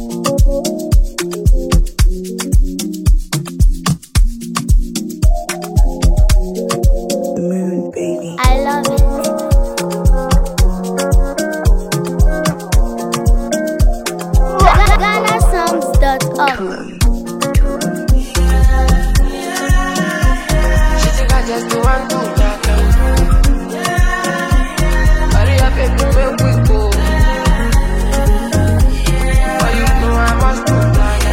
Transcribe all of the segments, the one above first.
Moon, baby. I love it. GhanaSongs.org. She think I just do one do that. Hurry up and do it quick go. But you know I must do that.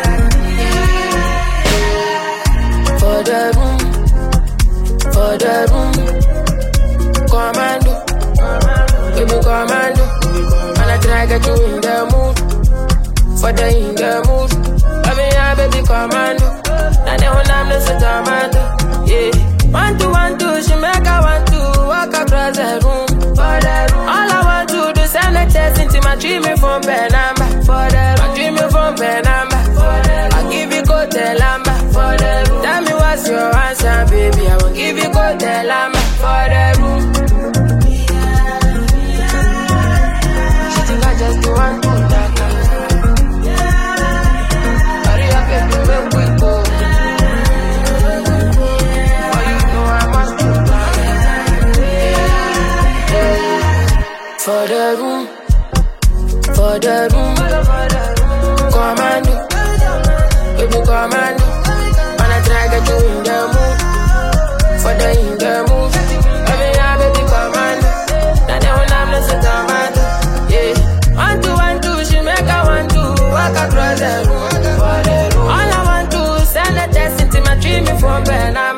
For the room, commando, baby commando. And I try get you in the mood, for the in the mood. Love me, yeah, baby commando. Now they want I'm the tomato, yeah. 1 2 1 2, she make I want to walk across the room. For the room, all I want to do is send a text into my dreaming phone pen number. For the room, my dreaming phone pen number. For the room, I'll give you go tell number. For the room, tell me what's your answer, baby. I will give you go tell number. For the room, she think I just do one do that. Hurry up and do it quick go. For you know I must do that. For the room, commando, baby commando. Wanna try get you in the mood, for the in the mood. Baby, yeah, baby commando. Now they want I'm the tomato, yeah. 1 2 1 2, she make I want to walk across the room. For the room, all I want to is send a text into my dreaming phone pen.